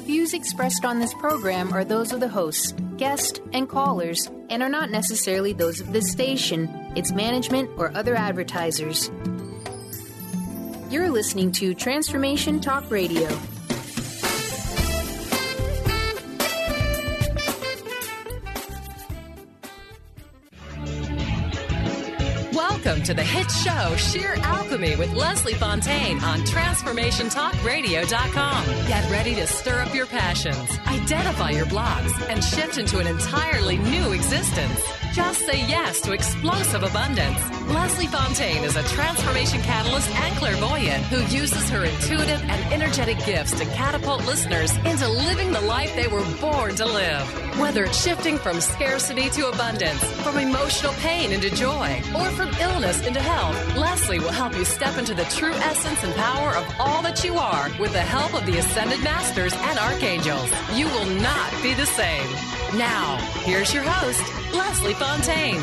Views expressed on this program are those of the hosts, guests, and callers, and are not necessarily those of this station, its management, or other advertisers. You're listening to Transformation Talk Radio. Welcome to the hit show Sheer Alchemy with Leslie Fontaine on TransformationTalkRadio.com. Get ready to stir up your passions, identify your blocks, and shift into an entirely new existence. Just say yes to explosive abundance. Leslie Fontaine is a transformation catalyst and clairvoyant who uses her intuitive and energetic gifts to catapult listeners into living the life they were born to live. Whether it's shifting from scarcity to abundance, from emotional pain into joy, or from illness into health, Leslie will help you step into the true essence and power of all that you are with the help of the Ascended Masters and Archangels. You will not be the same. Now, here's your host, Leslie Fontaine.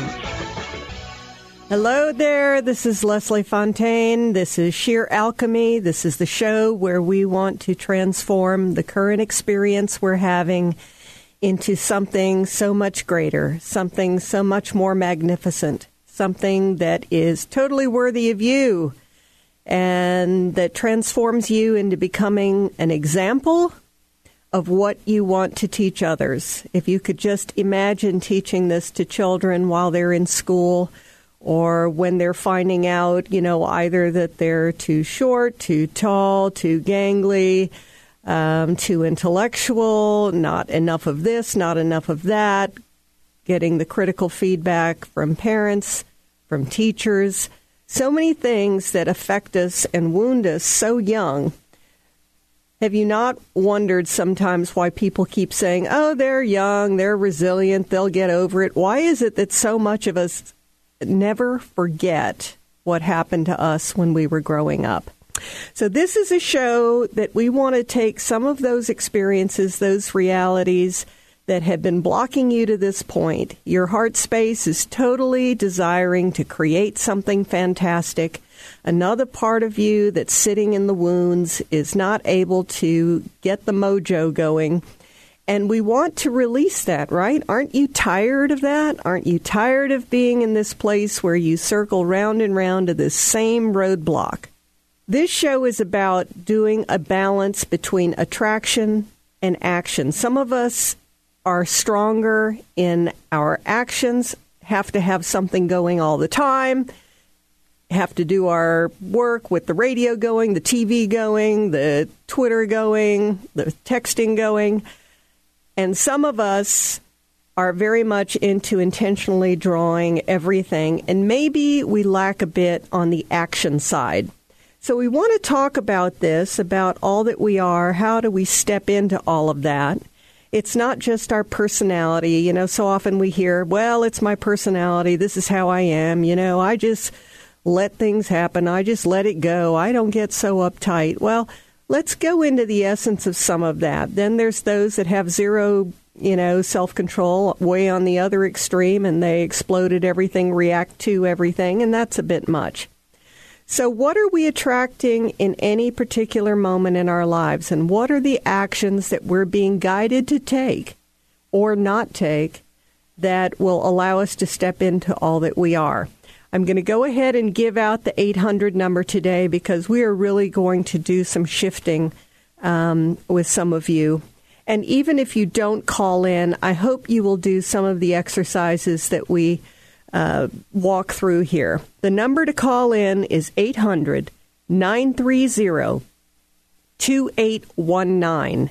Hello there, this is Leslie Fontaine. This is Sheer Alchemy. This is the show where we want to transform the current experience we're having into something so much greater, something so much more magnificent, something that is totally worthy of you and that transforms you into becoming an example of what you want to teach others. If you could just imagine teaching this to children while they're in school or when they're finding out, either that they're too short, too tall, too gangly, too intellectual, not enough of this, not enough of that, getting the critical feedback from parents, from teachers, so many things that affect us and wound us so young. Have you not wondered sometimes why people keep saying, oh, they're young, they're resilient, they'll get over it? Why is it that so much of us never forget what happened to us when we were growing up? So this is a show that we want to take some of those experiences, those realities that have been blocking you to this point. Your heart space is totally desiring to create something fantastic. Another part of you that's sitting in the wounds is not able to get the mojo going. And we want to release that, right? Aren't you tired of that? Aren't you tired of being in this place where you circle round and round to this same roadblock? This show is about doing a balance between attraction and action. Some of us are stronger in our actions, have to have something going all the time, have to do our work with the radio going, the TV going, the Twitter going, the texting going. And some of us are very much into intentionally drawing everything, and maybe we lack a bit on the action side. So we want to talk about this, about all that we are. How do we step into all of that? It's not just our personality. So often we hear, well, it's my personality. This is how I am. I just let things happen. I just let it go. I don't get so uptight. Well, let's go into the essence of some of that. Then there's those that have zero, self-control, way on the other extreme, and they explode at everything, react to everything, and that's a bit much. So what are we attracting in any particular moment in our lives, and what are the actions that we're being guided to take or not take that will allow us to step into all that we are? I'm going to go ahead and give out the 800 number today because we are really going to do some shifting with some of you. And even if you don't call in, I hope you will do some of the exercises that we walk through here. The number to call in is 800-930-2819.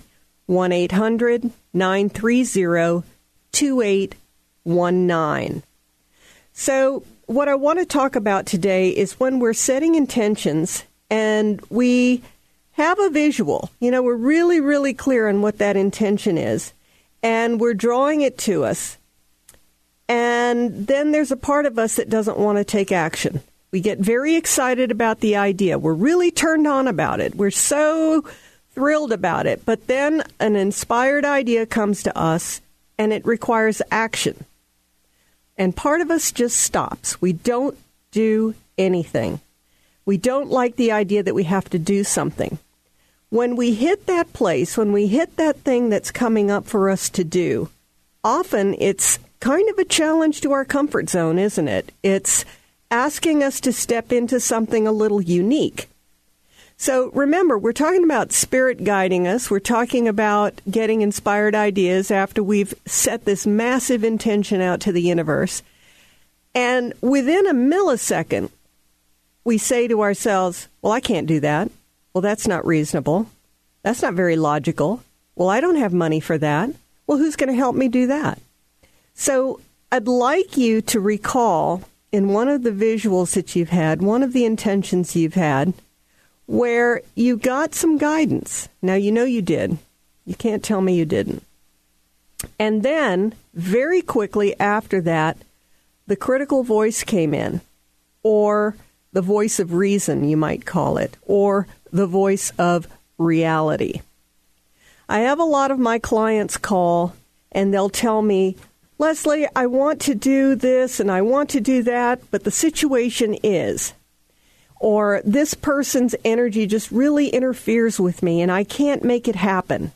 1-800-930-2819. So what I want to talk about today is when we're setting intentions and we have a visual, we're really, really clear on what that intention is, and we're drawing it to us. And then there's a part of us that doesn't want to take action. We get very excited about the idea. We're really turned on about it. We're so thrilled about it. But then an inspired idea comes to us, and it requires action. And part of us just stops. We don't do anything. We don't like the idea that we have to do something. when we hit that place, when we hit that thing that's coming up for us to do, often it's kind of a challenge to our comfort zone, isn't it? It's asking us to step into something a little unique. So remember, we're talking about spirit guiding us. We're talking about getting inspired ideas after we've set this massive intention out to the universe. And within a millisecond, we say to ourselves, well, I can't do that. Well, that's not reasonable. That's not very logical. Well, I don't have money for that. Well, who's going to help me do that? So I'd like you to recall in one of the visuals that you've had, one of the intentions you've had, where you got some guidance. Now, you know you did. You can't tell me you didn't. And then, very quickly after that, the critical voice came in, or the voice of reason, you might call it, or the voice of reality. I have a lot of my clients call, and they'll tell me, Leslie, I want to do this and I want to do that, but the situation is, or this person's energy just really interferes with me and I can't make it happen.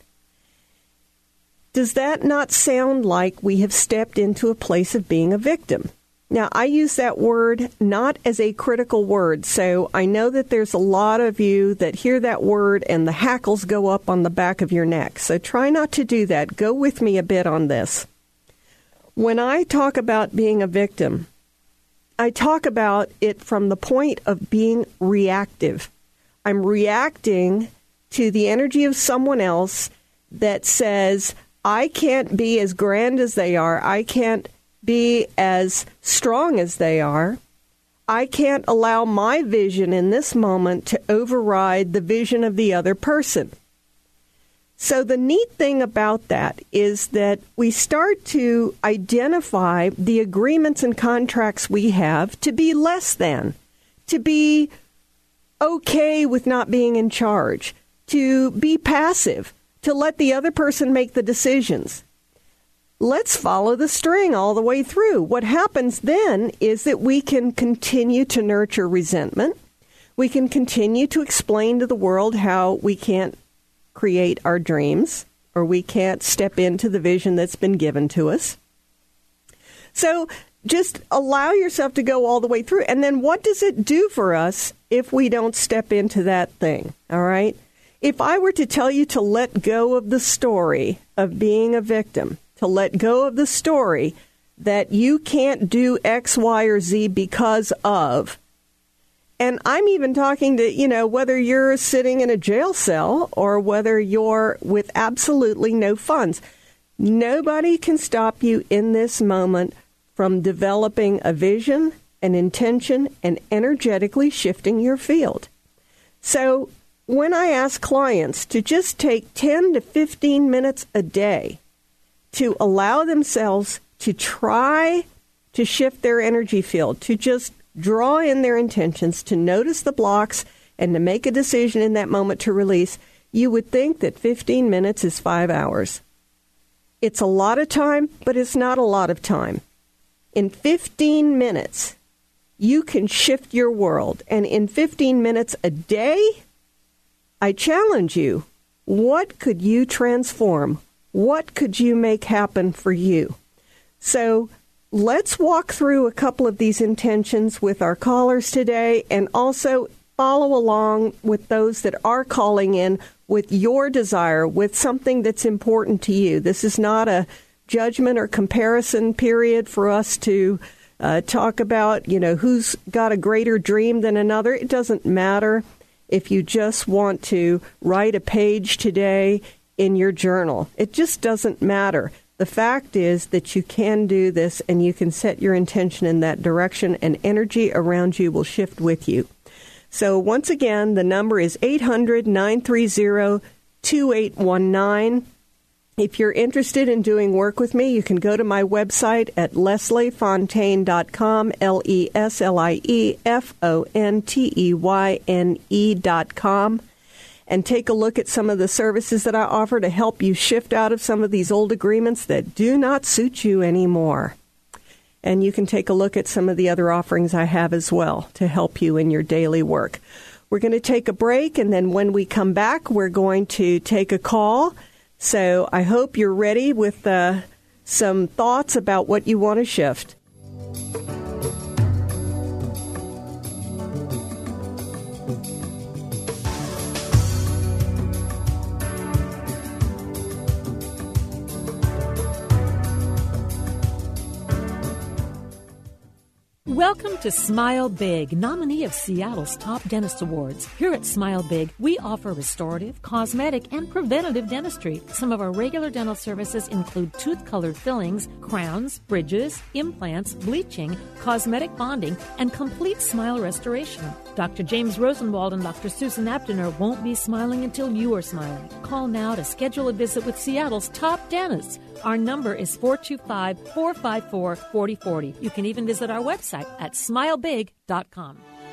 Does that not sound like we have stepped into a place of being a victim? Now, I use that word not as a critical word, so I know that there's a lot of you that hear that word and the hackles go up on the back of your neck. So try not to do that. Go with me a bit on this. When I talk about being a victim, I talk about it from the point of being reactive. I'm reacting to the energy of someone else that says, I can't be as grand as they are. I can't be as strong as they are. I can't allow my vision in this moment to override the vision of the other person. So the neat thing about that is that we start to identify the agreements and contracts we have to be less than, to be okay with not being in charge, to be passive, to let the other person make the decisions. Let's follow the string all the way through. What happens then is that we can continue to nurture resentment. We can continue to explain to the world how we can't create our dreams or we can't step into the vision that's been given to us. So just allow yourself to go all the way through. And then what does it do for us if we don't step into that thing? All right? If I were to tell you to let go of the story of being a victim, to let go of the story that you can't do X, Y, or Z because of. And I'm even talking to, whether you're sitting in a jail cell or whether you're with absolutely no funds. Nobody can stop you in this moment from developing a vision, an intention, and energetically shifting your field. So when I ask clients to just take 10 to 15 minutes a day to allow themselves to try to shift their energy field, to just draw in their intentions, to notice the blocks, and to make a decision in that moment to release, you would think that 15 minutes is 5 hours. It's a lot of time, but it's not a lot of time. In 15 minutes, you can shift your world. And in 15 minutes a day, I challenge you, what could you transform? What could you make happen for you? So let's walk through a couple of these intentions with our callers today and also follow along with those that are calling in with your desire, with something that's important to you. This is not a judgment or comparison period for us to talk about, who's got a greater dream than another. It doesn't matter if you just want to write a page today in your journal. It just doesn't matter. The fact is that you can do this and you can set your intention in that direction and energy around you will shift with you. So once again, the number is 800-930-2819. If you're interested in doing work with me, you can go to my website at lesliefontaine.com, LeslieFonteyne.com. and take a look at some of the services that I offer to help you shift out of some of these old agreements that do not suit you anymore. And you can take a look at some of the other offerings I have as well to help you in your daily work. We're going to take a break, and then when we come back, we're going to take a call. So I hope you're ready with some thoughts about what you want to shift. Welcome to Smile Big, nominee of Seattle's Top Dentist Awards. Here at Smile Big, we offer restorative, cosmetic, and preventative dentistry. Some of our regular dental services include tooth-colored fillings, crowns, bridges, implants, bleaching, cosmetic bonding, and complete smile restoration. Dr. James Rosenwald and Dr. Susan Abdener won't be smiling until you are smiling. Call now to schedule a visit with Seattle's top dentists. Our number is 425-454-4040. You can even visit our website at smilebig.com.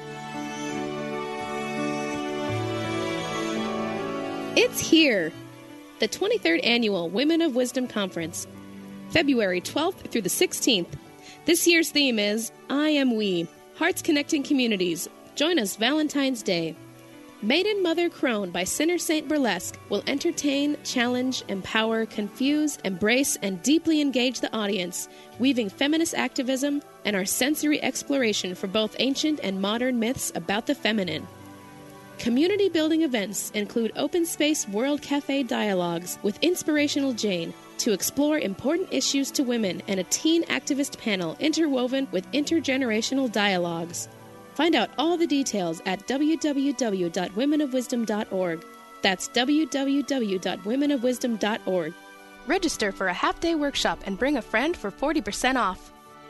It's here, the 23rd Annual Women of Wisdom Conference, February 12th through the 16th. This year's theme is I Am We, Hearts Connecting Communities. Join us Valentine's Day. Maiden Mother Crone by Sinner Saint Burlesque will entertain, challenge, empower, confuse, embrace, and deeply engage the audience, weaving feminist activism and our sensory exploration for both ancient and modern myths about the feminine. Community-building events include open space World Cafe dialogues with Inspirational Jane to explore important issues to women and a teen activist panel interwoven with intergenerational dialogues. Find out all the details at www.womenofwisdom.org. That's www.womenofwisdom.org. Register for a half-day workshop and bring a friend for 40% off.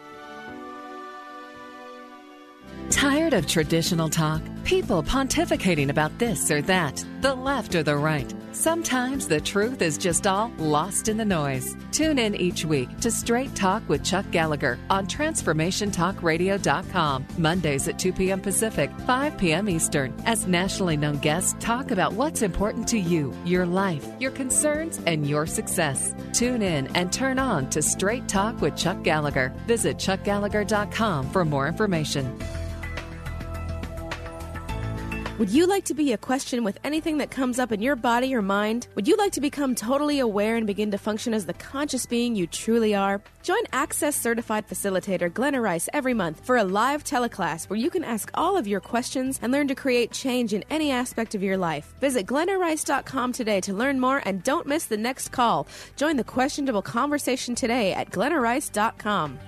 Tired of traditional talk? People pontificating about this or that, the left or the right. Sometimes the truth is just all lost in the noise. Tune in each week to Straight Talk with Chuck Gallagher on TransformationTalkRadio.com, Mondays at 2 p.m. Pacific, 5 p.m. Eastern, as nationally known guests talk about what's important to you, your life, your concerns, and your success. Tune in and turn on to Straight Talk with Chuck Gallagher. Visit ChuckGallagher.com for more information. Would you like to be a question with anything that comes up in your body or mind? Would you like to become totally aware and begin to function as the conscious being you truly are? Join Access Certified Facilitator Glenna Rice every month for a live teleclass where you can ask all of your questions and learn to create change in any aspect of your life. Visit GlennaRice.com today to learn more and don't miss the next call. Join the questionable conversation today at GlennaRice.com.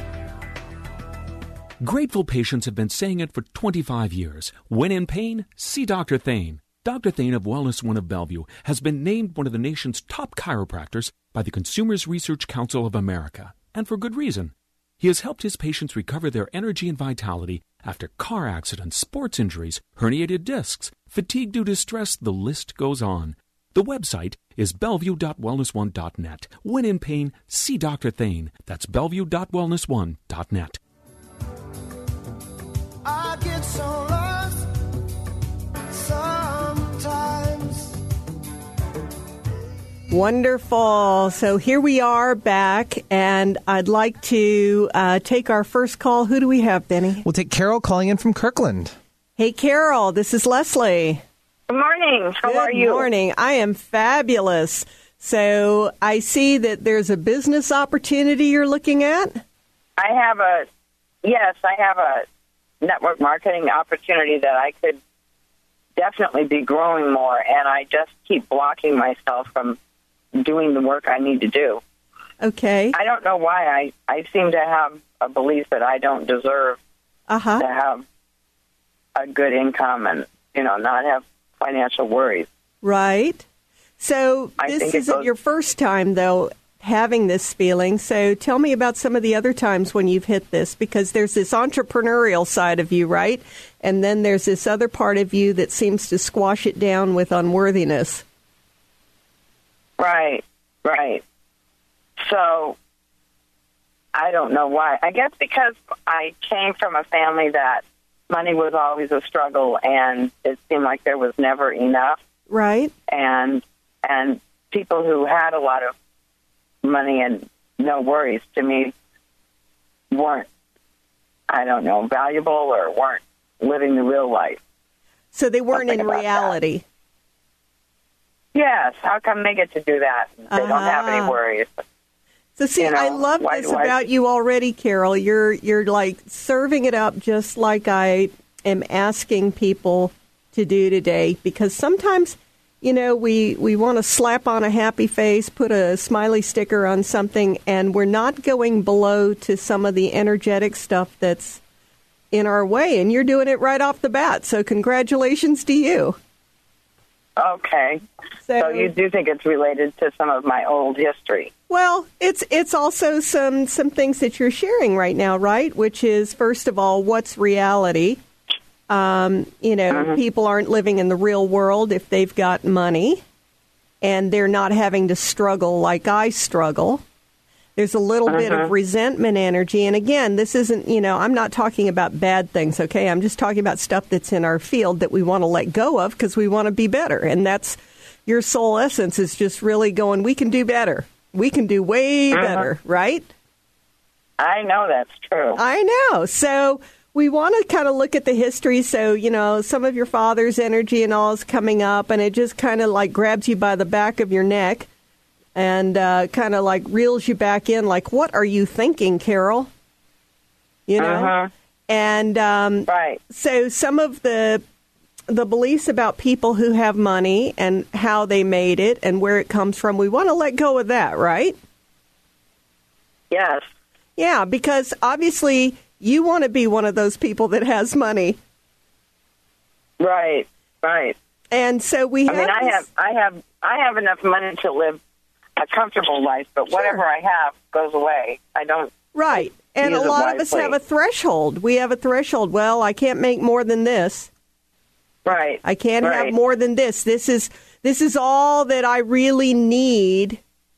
Grateful patients have been saying it for 25 years. When in pain, see Dr. Thane. Dr. Thane of Wellness One of Bellevue has been named one of the nation's top chiropractors by the Consumers Research Council of America, and for good reason. He has helped his patients recover their energy and vitality after car accidents, sports injuries, herniated discs, fatigue due to stress, the list goes on. The website is bellevue.wellness1.net. When in pain, see Dr. Thane. That's bellevue.wellness1.net. I get so lost sometimes. Wonderful. So here we are back, and I'd like to take our first call. Who do we have, Benny? We'll take Carol calling in from Kirkland. Hey, Carol, this is Leslie. Good morning. How are you? Good morning. I am fabulous. So I see that there's a business opportunity you're looking at? I have a network marketing opportunity that I could definitely be growing more, and I just keep blocking myself from doing the work I need to do. Okay. I don't know why. I seem to have a belief that I don't deserve to have a good income and, not have financial worries. Right. So this isn't your first time, though, having this feeling. So tell me about some of the other times when you've hit this, because there's this entrepreneurial side of you, right? And then there's this other part of you that seems to squash it down with unworthiness. Right. So I don't know why. I guess because I came from a family that money was always a struggle, and it seemed like there was never enough. Right. And people who had a lot of money and no worries, to me, weren't, valuable or weren't living the real life. So they weren't in reality. That. Yes. How come they get to do that? They don't have any worries. So see, I love this about you already, Carol. You're like serving it up just like I am asking people to do today, because sometimes, we want to slap on a happy face, put a smiley sticker on something, and we're not going below to some of the energetic stuff that's in our way, and you're doing it right off the bat. So congratulations to you. Okay. So you do think it's related to some of my old history? Well, it's also some things that you're sharing right now, right? Which is, first of all, what's reality? People aren't living in the real world if they've got money, and they're not having to struggle like I struggle. There's a little bit of resentment energy. And again, this isn't, I'm not talking about bad things, okay? I'm just talking about stuff that's in our field that we want to let go of because we want to be better. And that's your soul essence is just really going, we can do better. We can do way better, right? I know that's true. I know. So we want to kind of look at the history. So, some of your father's energy and all is coming up, and it just kind of like grabs you by the back of your neck. And kind of like reels you back in, like, what are you thinking, Carol? And right. So some of the beliefs about people who have money and how they made it and where it comes from, we want to let go of that, right? Yes. Yeah, because obviously you want to be one of those people that has money. Right. And so we have. I have enough money to live a comfortable life, but whatever I have goes away. I don't. Right. And a lot of us have a threshold. We have a threshold. Well, I can't make more than this. Right. I can't have more than this. This is all that I really need.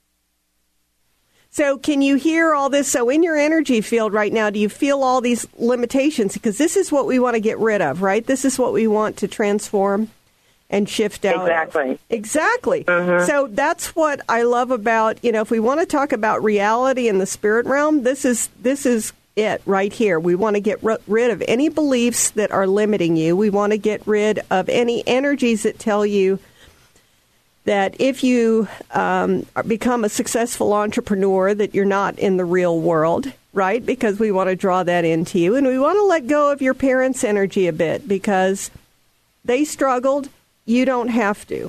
So can you hear all this? So in your energy field right now, do you feel all these limitations? Because this is what we want to get rid of, right? This is what we want to transform and shift out. Exactly. So that's what I love about, if we want to talk about reality in the spirit realm, this is it right here. We want to get rid of any beliefs that are limiting you. We want to get rid of any energies that tell you that if you become a successful entrepreneur, that you're not in the real world, right? Because we want to draw that into you. And we want to let go of your parents' energy a bit because they struggled. You don't have to.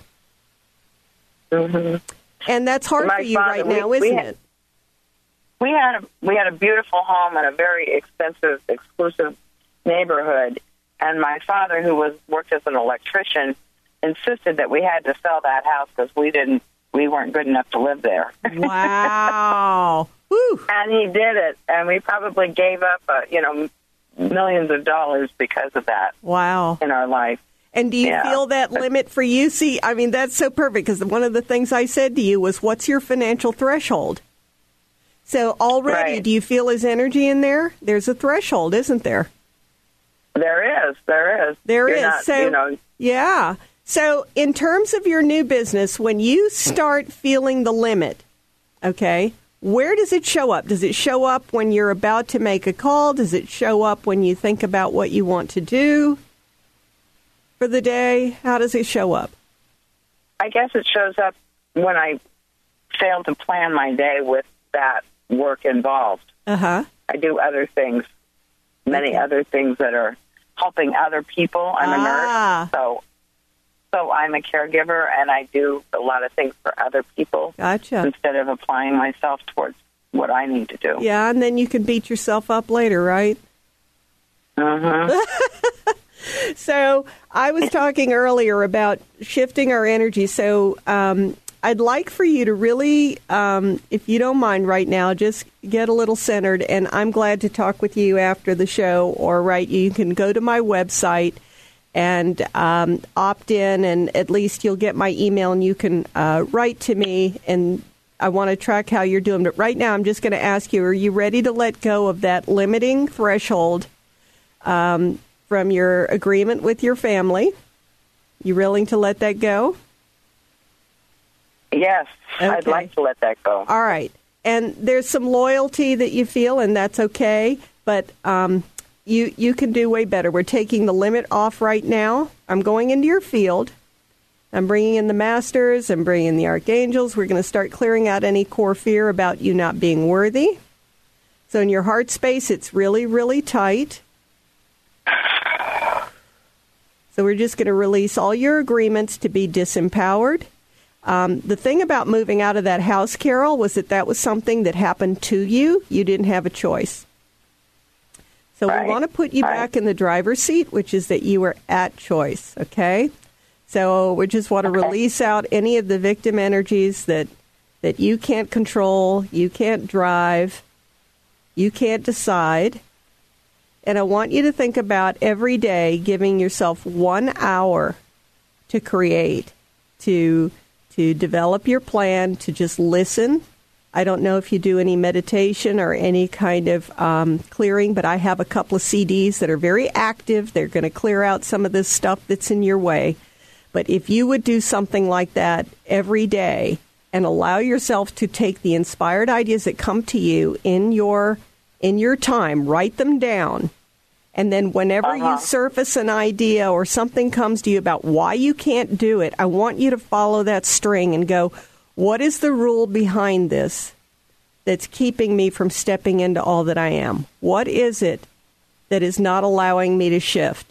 And that's hard for you right now, isn't it? We had a beautiful home in a very expensive, exclusive neighborhood. And my father, who worked as an electrician, insisted that we had to sell that house because we weren't good enough to live there. Wow. Woo. And he did it. And we probably gave up, millions of dollars because of that. Wow. In our life. And do you feel that limit for you? See, I mean, that's so perfect because one of the things I said to you was, what's your financial threshold? So already, do you feel his energy in there? There's a threshold, isn't there? There is. There is. Yeah. So in terms of your new business, when you start feeling the limit, okay, where does it show up? Does it show up when you're about to make a call? Does it show up when you think about what you want to do for the day? How does it show up? I guess it shows up when I fail to plan my day with that work involved. I do other things, many other things that are helping other people. I'm a nurse, so I'm a caregiver, and I do a lot of things for other people. Gotcha. Instead of applying myself towards what I need to do. Yeah, and then you can beat yourself up later, right? So I was talking earlier about shifting our energy. So I'd like for you to really, if you don't mind right now, just get a little centered. And I'm glad to talk with you after the show. Or you can go to my website and opt in, and at least you'll get my email, and you can write to me. And I want to track how you're doing. But right now, I'm just going to ask you: are you ready to let go of that limiting threshold from your agreement with your family? You willing to let that go? Yes, okay. I'd like to let that go. All right. And there's some loyalty that you feel, and that's okay. But you can do way better. We're taking the limit off right now. I'm going into your field. I'm bringing in the masters. I'm bringing in the archangels. We're going to start clearing out any core fear about you not being worthy. So in your heart space, it's really, really tight. So we're just going to release all your agreements to be disempowered. The thing about moving out of that house, Carol, was that was something that happened to you. You didn't have a choice. So we want to put you back in the driver's seat, which is that you were at choice, okay? So we just want to release out any of the victim energies that you can't control, you can't drive, you can't decide. And I want you to think about every day giving yourself 1 hour to create, to develop your plan, to just listen. I don't know if you do any meditation or any kind of clearing, but I have a couple of CDs that are very active. They're going to clear out some of this stuff that's in your way. But if you would do something like that every day and allow yourself to take the inspired ideas that come to you in your time, write them down, and then whenever you surface an idea or something comes to you about why you can't do it, I want you to follow that string and go, what is the rule behind this that's keeping me from stepping into all that I am? What is it that is not allowing me to shift?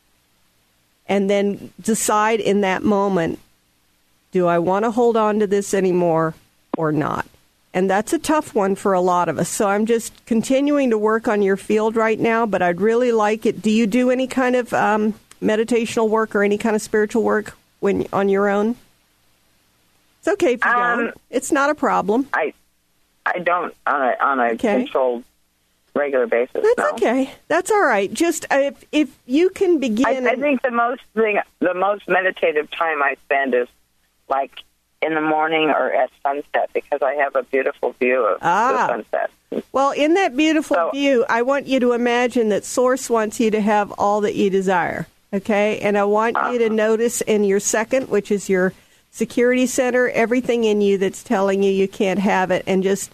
And then decide in that moment, do I want to hold on to this anymore or not? And that's a tough one for a lot of us. So I'm just continuing to work on your field right now, but I'd really like it. Do you do any kind of meditational work or any kind of spiritual work when on your own? It's okay if you don't. It's not a problem. I don't on a controlled regular basis. That's okay. That's all right. Just if you can begin. I think the most meditative time I spend is like in the morning or at sunset, because I have a beautiful view of the sunset. Well, in that beautiful view, I want you to imagine that Source wants you to have all that you desire. Okay, and I want you to notice in your second, which is your security center, everything in you that's telling you can't have it, and just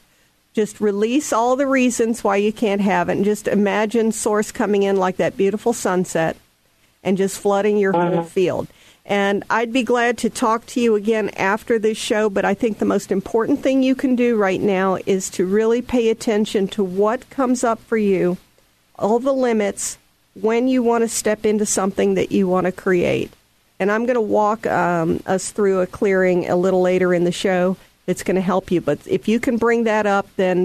release all the reasons why you can't have it, and just imagine Source coming in like that beautiful sunset and just flooding your whole field. And I'd be glad to talk to you again after this show, but I think the most important thing you can do right now is to really pay attention to what comes up for you, all the limits, when you want to step into something that you want to create. And I'm going to walk us through a clearing a little later in the show that's going to help you. But if you can bring that up, then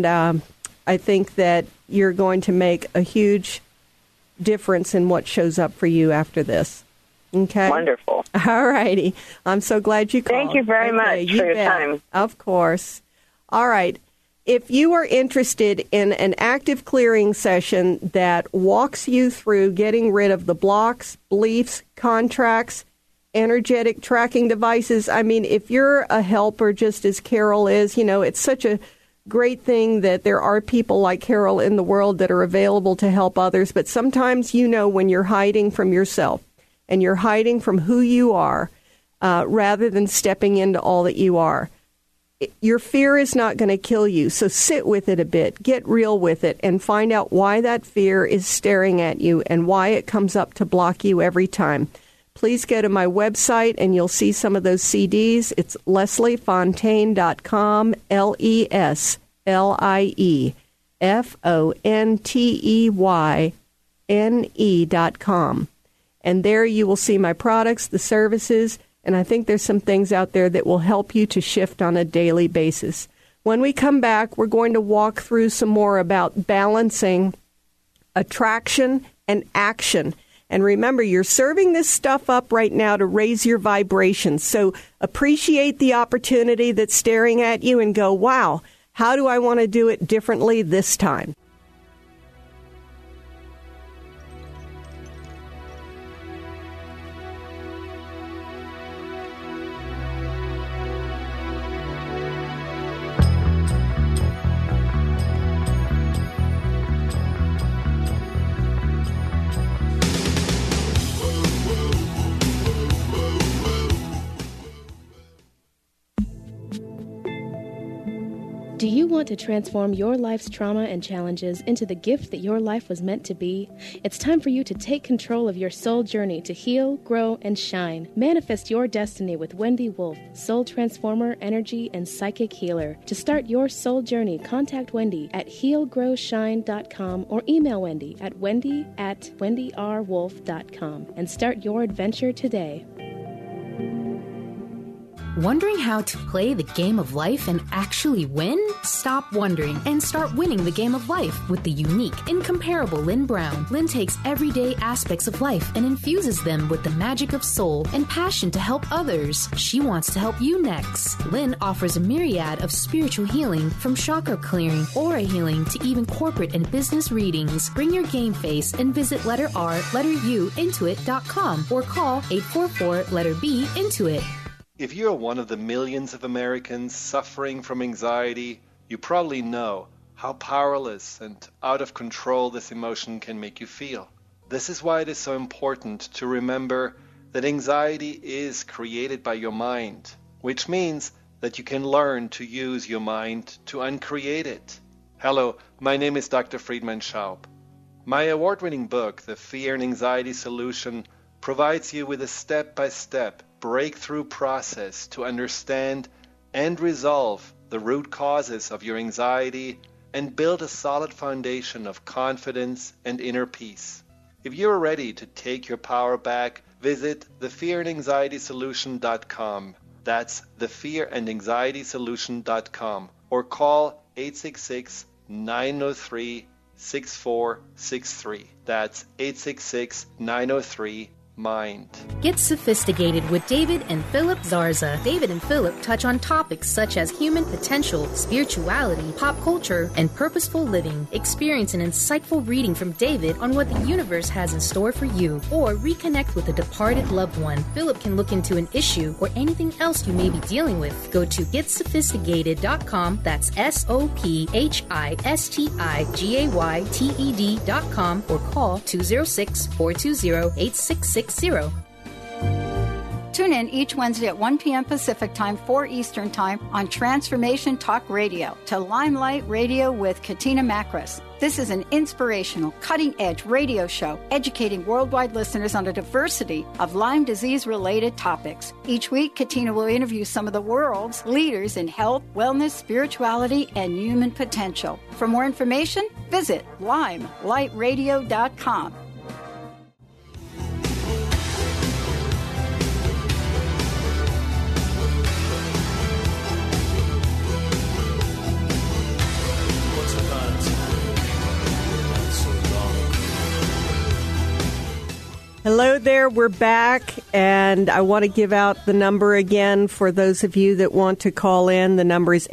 I think that you're going to make a huge difference in what shows up for you after this. Okay? Wonderful. All righty. I'm so glad you called. Thank you very much for your time. Of course. All right. If you are interested in an active clearing session that walks you through getting rid of the blocks, beliefs, contracts, energetic tracking devices, I mean, if you're a helper just as Carol is, it's such a great thing that there are people like Carol in the world that are available to help others. But sometimes, when you're hiding from yourself and you're hiding from who you are rather than stepping into all that you are. Your fear is not going to kill you, so sit with it a bit, get real with it, and find out why that fear is staring at you and why it comes up to block you every time. Please go to my website, and you'll see some of those CDs. It's LeslieFontaine.com, LeslieFonteyne.com. And there you will see my products, the services, and I think there's some things out there that will help you to shift on a daily basis. When we come back, we're going to walk through some more about balancing attraction and action. And remember, you're serving this stuff up right now to raise your vibrations. So appreciate the opportunity that's staring at you and go, wow, how do I want to do it differently this time? Do you want to transform your life's trauma and challenges into the gift that your life was meant to be? It's time for you to take control of your soul journey to heal, grow, and shine. Manifest your destiny with Wendy Wolf, soul transformer, energy, and psychic healer. To start your soul journey, contact Wendy at healgrowshine.com or email Wendy at wendy@wendyrwolf.com and start your adventure today. Wondering how to play the game of life and actually win? Stop wondering and start winning the game of life with the unique, incomparable Lynn Brown. Lynn takes everyday aspects of life and infuses them with the magic of soul and passion to help others. She wants to help you next. Lynn offers a myriad of spiritual healing, from chakra clearing, aura healing, to even corporate and business readings. Bring your game face and visit letter R, letter U, intuit.com or call 844-letter-B-INTUIT. If you're one of the millions of Americans suffering from anxiety, you probably know how powerless and out of control this emotion can make you feel. This is why it is so important to remember that anxiety is created by your mind, which means that you can learn to use your mind to uncreate it. Hello, my name is Dr. Friedemann Schaub. My award-winning book, The Fear and Anxiety Solution, provides you with a step-by-step breakthrough process to understand and resolve the root causes of your anxiety and build a solid foundation of confidence and inner peace. If you're ready to take your power back, visit thefearandanxietysolution.com. That's thefearandanxietysolution.com or call 866-903-6463. That's 866-903-MIND. Get sophisticated with David and Philip Zarza. David and Philip touch on topics such as human potential, spirituality, pop culture, and purposeful living. Experience an insightful reading from David on what the universe has in store for you, or reconnect with a departed loved one. Philip can look into an issue or anything else you may be dealing with. Go to GetSophisticated.com. That's SOPHISTIGAYTED.com or call 206-420-8660. Tune in each Wednesday at 1 p.m. Pacific Time, 4 Eastern Time on Transformation Talk Radio to Limelight Radio with Katina Makris. This is an inspirational, cutting-edge radio show educating worldwide listeners on a diversity of Lyme disease-related topics. Each week, Katina will interview some of the world's leaders in health, wellness, spirituality, and human potential. For more information, visit limelightradio.com. Hello there, we're back, and I want to give out the number again for those of you that want to call in. The number is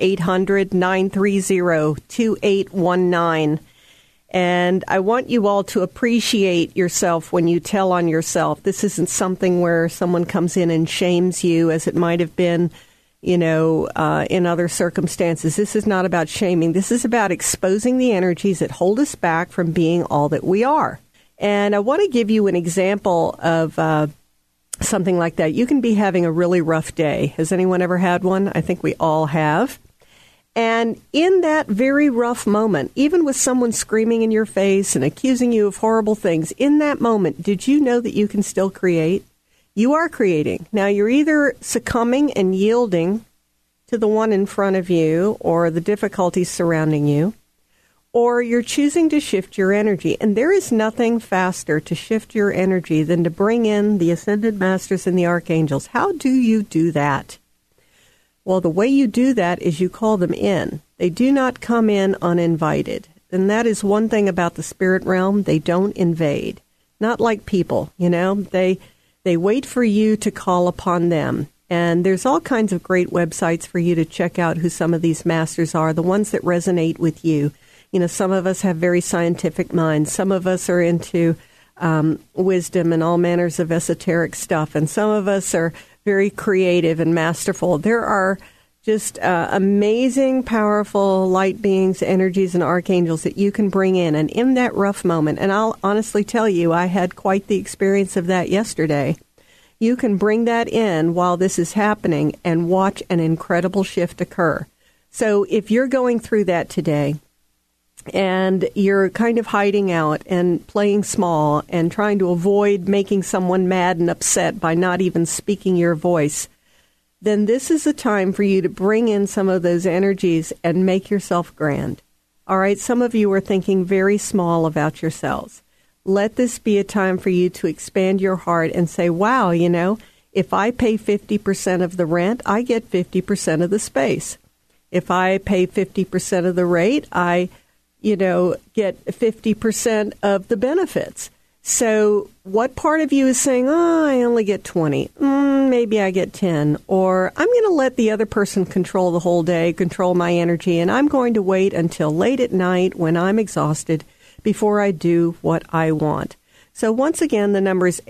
800-930-2819, and I want you all to appreciate yourself when you tell on yourself. This isn't something where someone comes in and shames you, as it might have been, in other circumstances. This is not about shaming. This is about exposing the energies that hold us back from being all that we are. And I want to give you an example of something like that. You can be having a really rough day. Has anyone ever had one? I think we all have. And in that very rough moment, even with someone screaming in your face and accusing you of horrible things, in that moment, did you know that you can still create? You are creating. Now, you're either succumbing and yielding to the one in front of you or the difficulties surrounding you, or you're choosing to shift your energy. And there is nothing faster to shift your energy than to bring in the Ascended Masters and the Archangels. How do you do that? Well, the way you do that is you call them in. They do not come in uninvited. And that is one thing about the spirit realm. They don't invade. Not like people, They wait for you to call upon them. And there's all kinds of great websites for you to check out who some of these masters are, the ones that resonate with you. Some of us have very scientific minds. Some of us are into wisdom and all manners of esoteric stuff. And some of us are very creative and masterful. There are just amazing, powerful light beings, energies, and archangels that you can bring in. And in that rough moment, and I'll honestly tell you, I had quite the experience of that yesterday. You can bring that in while this is happening and watch an incredible shift occur. So if you're going through that today and you're kind of hiding out and playing small and trying to avoid making someone mad and upset by not even speaking your voice, then this is a time for you to bring in some of those energies and make yourself grand. All right, some of you are thinking very small about yourselves. Let this be a time for you to expand your heart and say, wow, you know, if I pay 50% of the rent, I get 50% of the space. If I pay 50% of the rate, I, get 50% of the benefits. So what part of you is saying, oh, I only get 20, maybe I get 10, or I'm going to let the other person control the whole day, control my energy, and I'm going to wait until late at night when I'm exhausted before I do what I want. So once again, the number is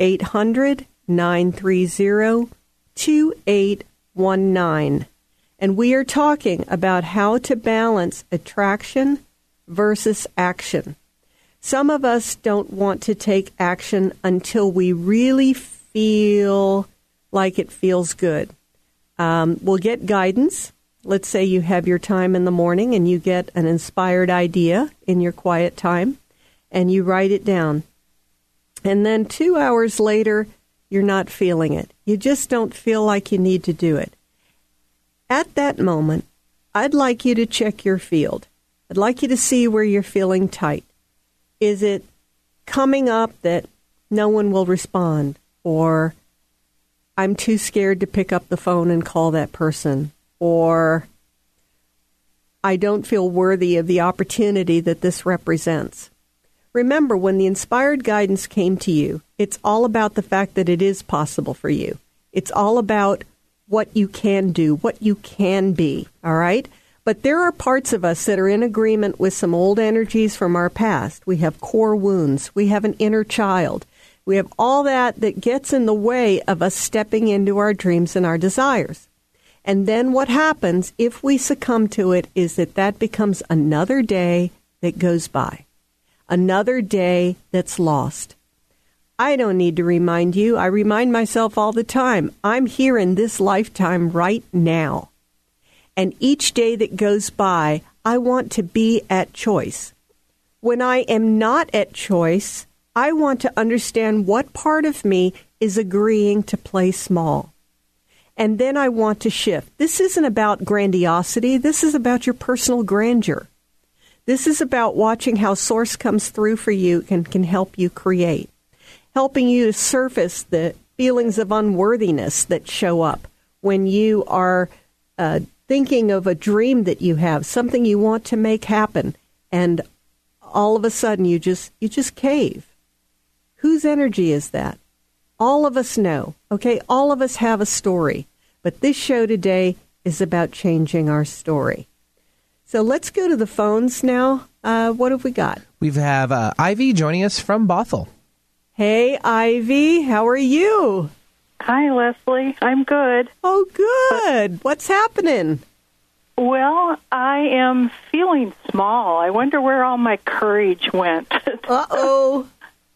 800-930-2819. And we are talking about how to balance attraction versus action. Some of us don't want to take action until we really feel like it feels good. We'll get guidance. Let's say you have your time in the morning and you get an inspired idea in your quiet time and you write it down. And then 2 hours later, you're not feeling it. You just don't feel like you need to do it. At that moment, I'd like you to check your field. I'd like you to see where you're feeling tight. Is it coming up that no one will respond, or I'm too scared to pick up the phone and call that person, or I don't feel worthy of the opportunity that this represents? Remember, when the inspired guidance came to you, it's all about the fact that it is possible for you. It's all about what you can do, what you can be, all right? But there are parts of us that are in agreement with some old energies from our past. We have core wounds. We have an inner child. We have all that gets in the way of us stepping into our dreams and our desires. And then what happens if we succumb to it is that becomes another day that goes by, another day that's lost. I don't need to remind you. I remind myself all the time. I'm here in this lifetime right now. And each day that goes by, I want to be at choice. When I am not at choice, I want to understand what part of me is agreeing to play small. And then I want to shift. This isn't about grandiosity. This is about your personal grandeur. This is about watching how Source comes through for you and can help you create, helping you to surface the feelings of unworthiness that show up when you are thinking of a dream that you have, something you want to make happen, and all of a sudden you just cave. Whose energy is that? All of us know, okay? All of us have a story, but this show today is about changing our story. So let's go to the phones now. What have we got? We have Ivy joining us from Bothell. Hey, Ivy, how are you? Hi, Leslie. I'm good. Oh, good. What's happening? Well, I am feeling small. I wonder where all my courage went. Uh-oh.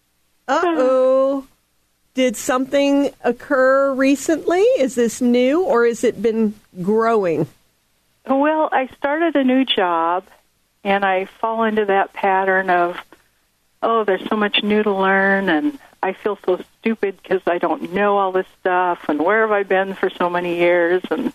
Did something occur recently? Is this new, or has it been growing? Well, I started a new job, and I fall into that pattern of, there's so much new to learn, and I feel so stupid because I don't know all this stuff, and where have I been for so many years? And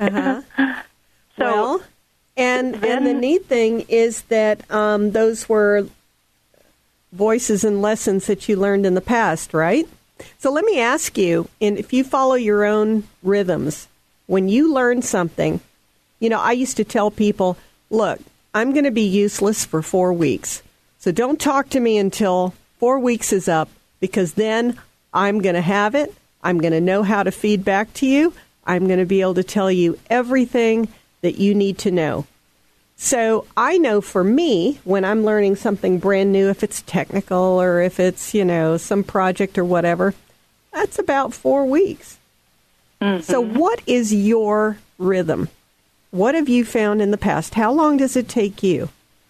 well, and the neat thing is that those were voices and lessons that you learned in the past, right? So let me ask you, if you follow your own rhythms, when you learn something, I used to tell people, look, I'm going to be useless for 4 weeks. So don't talk to me until 4 weeks is up, because then I'm going to have it. I'm going to know how to feed back to you. I'm going to be able to tell you everything that you need to know. So I know for me, when I'm learning something brand new, if it's technical or if it's, some project or whatever, that's about 4 weeks. Mm-hmm. So what is your rhythm? What have you found in the past? How long does it take you?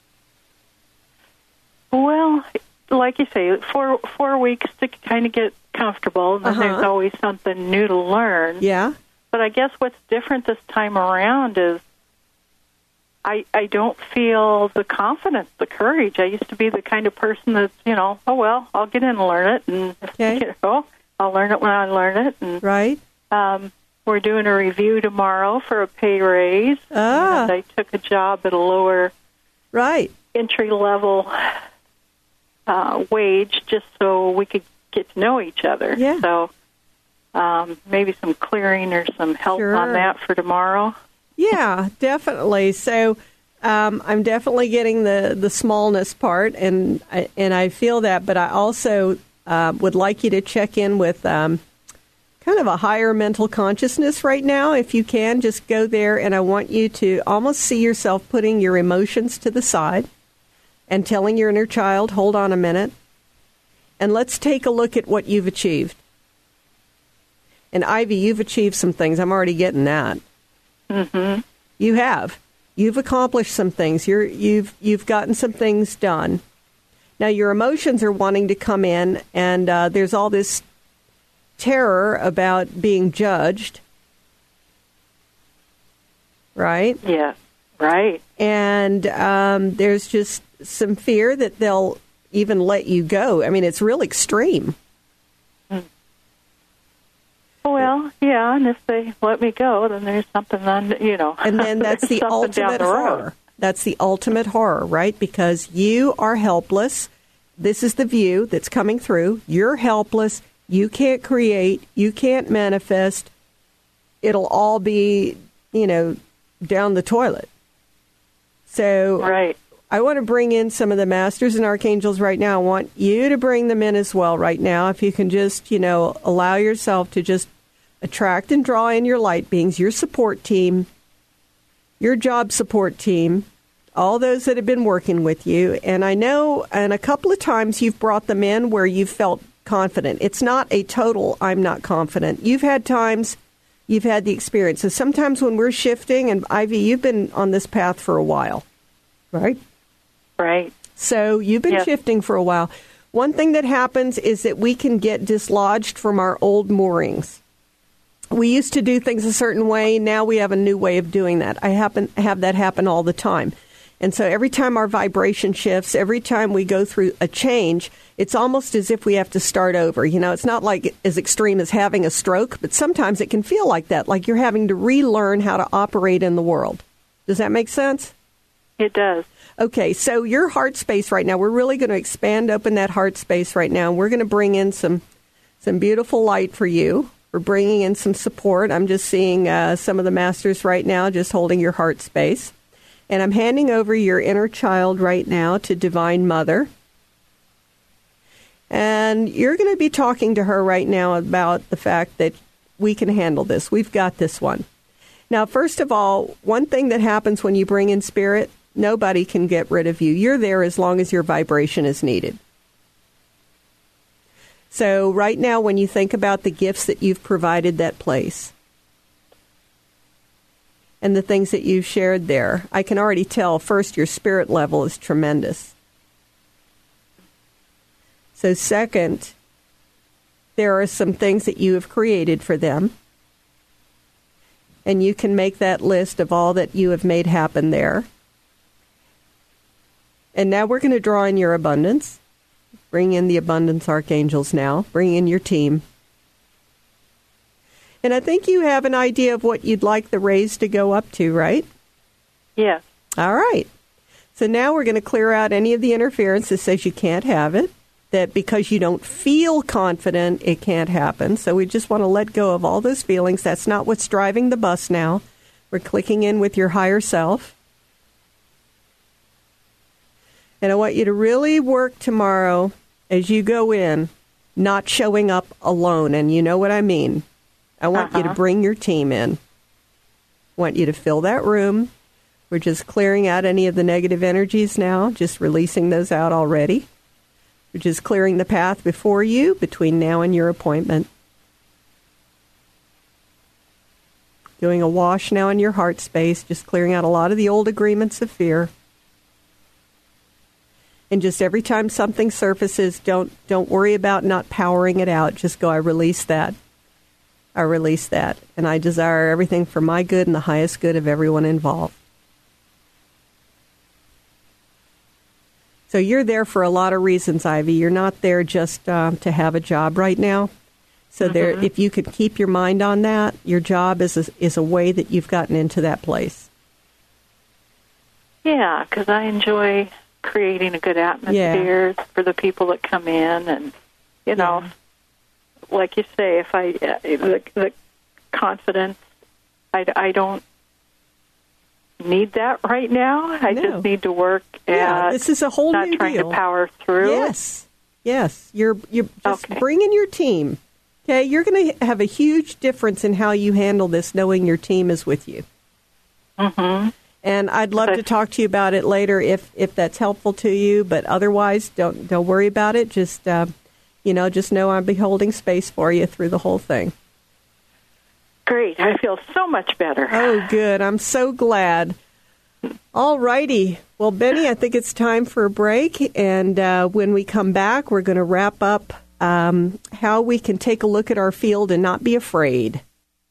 Well, like you say, 4 weeks to kind of get comfortable, and then there's always something new to learn. Yeah. But I guess what's different this time around is I don't feel the confidence, the courage. I used to be the kind of person that's, oh, well, I'll get in and learn it. And, I'll learn it when I learn it. And, right. We're doing a review tomorrow for a pay raise. And I took a job at a lower entry-level wage just so we could get to know each other. Yeah. So maybe some clearing or some help on that for tomorrow. Yeah, definitely. So I'm definitely getting the smallness part, and I feel that, but I also would like you to check in with kind of a higher mental consciousness right now. If you can, just go there, and I want you to almost see yourself putting your emotions to the side and telling your inner child, hold on a minute, and let's take a look at what you've achieved. And Ivy, you've achieved some things. I'm already getting that. Mm-hmm. You have. You've accomplished some things. You've gotten some things done. Now your emotions are wanting to come in, and there's all this terror about being judged, right? Yeah, right. And there's just some fear that they'll even let you go. I mean, it's real extreme. Well, yeah, and if they let me go, then there's something on, And then that's the ultimate horror. That's the ultimate horror, right? Because you are helpless. This is the view that's coming through. You're helpless. You can't create. You can't manifest. It'll all be, down the toilet. So I want to bring in some of the masters and archangels right now. I want you to bring them in as well right now. If you can just, allow yourself to just attract and draw in your light beings, your support team, your job support team, all those that have been working with you. And I know, and a couple of times you've brought them in where you felt confident. It's not a total, I'm not confident. You've had times, you've had the experience. So sometimes when we're shifting, and Ivy, you've been on this path for a while, right? Right. So you've been shifting for a while. One thing that happens is that we can get dislodged from our old moorings. We used to do things a certain way. Now we have a new way of doing that. I have that happen all the time. And so every time our vibration shifts, every time we go through a change, it's almost as if we have to start over. It's not like as extreme as having a stroke, but sometimes it can feel like that, like you're having to relearn how to operate in the world. Does that make sense? It does. Okay, so your heart space right now, we're really going to expand open that heart space right now. We're going to bring in some beautiful light for you. We're bringing in some support. I'm just seeing some of the masters right now just holding your heart space. And I'm handing over your inner child right now to Divine Mother. And you're going to be talking to her right now about the fact that we can handle this. We've got this one. Now, first of all, one thing that happens when you bring in spirit, nobody can get rid of you. You're there as long as your vibration is needed. So right now, when you think about the gifts that you've provided that place and the things that you've shared there, I can already tell, first, your spirit level is tremendous. So second, there are some things that you have created for them. And you can make that list of all that you have made happen there. And now we're going to draw in your abundance. Bring in the abundance archangels now. Bring in your team. And I think you have an idea of what you'd like the raise to go up to, right? Yes. All right. So now we're going to clear out any of the interference that says you can't have it, that because you don't feel confident, it can't happen. So we just want to let go of all those feelings. That's not what's driving the bus now. We're clicking in with your higher self. And I want you to really work tomorrow as you go in, not showing up alone. And you know what I mean. I want you to bring your team in. I want you to fill that room. We're just clearing out any of the negative energies now, just releasing those out already. We're just clearing the path before you between now and your appointment. Doing a wash now in your heart space, just clearing out a lot of the old agreements of fear. And just every time something surfaces, don't worry about not powering it out. Just go, I release that. I release that. And I desire everything for my good and the highest good of everyone involved. So you're there for a lot of reasons, Ivy. You're not there just to have a job right now. So there, if you could keep your mind on that, your job is a way that you've gotten into that place. Yeah, because I enjoy creating a good atmosphere for the people that come in, and you know, like you say, if the confidence, I don't need that right now. I just need to work at this is a whole not new trying deal. to power through. Yes, you're just bringing your team. Okay, you're going to have a huge difference in how you handle this, knowing your team is with you. Mm-hmm. And I'd love to talk to you about it later if that's helpful to you. But otherwise, don't worry about it. Just just know I'll be holding space for you through the whole thing. Great. I feel so much better. Oh, good. I'm so glad. All righty. Well, Benny, I think it's time for a break. And when we come back, we're going to wrap up how we can take a look at our field and not be afraid.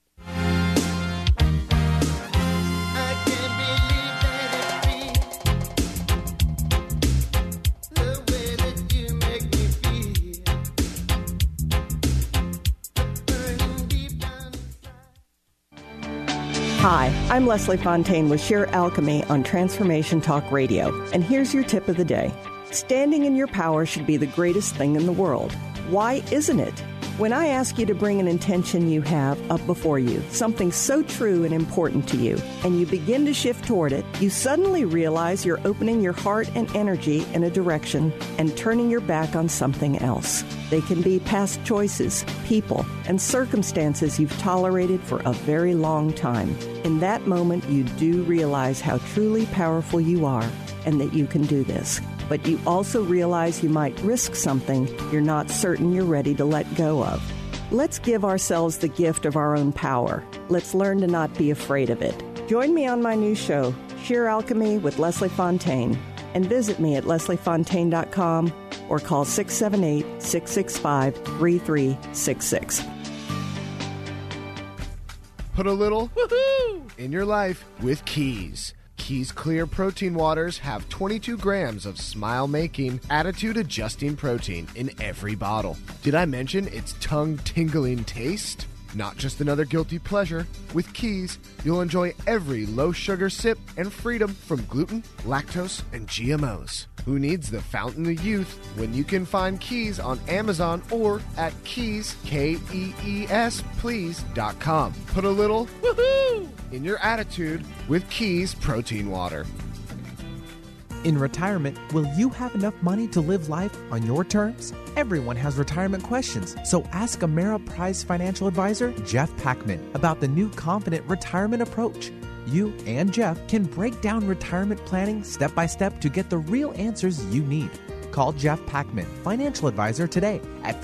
Hi, I'm Leslie Fontaine with Sheer Alchemy on Transformation Talk Radio, and here's your tip of the day. Standing in your power should be the greatest thing in the world. Why isn't it? When I ask you to bring an intention you have up before you, something so true and important to you, and you begin to shift toward it, you suddenly realize you're opening your heart and energy in a direction and turning your back on something else. They can be past choices, people, and circumstances you've tolerated for a very long time. In that moment, you do realize how truly powerful you are and that you can do this. But you also realize you might risk something you're not certain you're ready to let go of. Let's give ourselves the gift of our own power. Let's learn to not be afraid of it. Join me on my new show, Sheer Alchemy with Leslie Fontaine, and visit me at lesliefontaine.com or call 678-665-3366. Put a little woohoo in your life with Keys. Keys Clear Protein Waters have 22 grams of smile-making, attitude-adjusting protein in every bottle. Did I mention its tongue-tingling taste? Not just another guilty pleasure. With Keys, you'll enjoy every low-sugar sip and freedom from gluten, lactose, and GMOs. Who needs the fountain of youth when you can find Keys on Amazon or at Keys, Kees, please.com. Put a little woohoo in your attitude with Keys Protein Water. In retirement, will you have enough money to live life on your terms? Everyone has retirement questions, so ask Ameriprise financial advisor Jeff Packman about the new Confident Retirement Approach. You and Jeff can break down retirement planning step by step to get the real answers you need. Call Jeff Packman, financial advisor, today at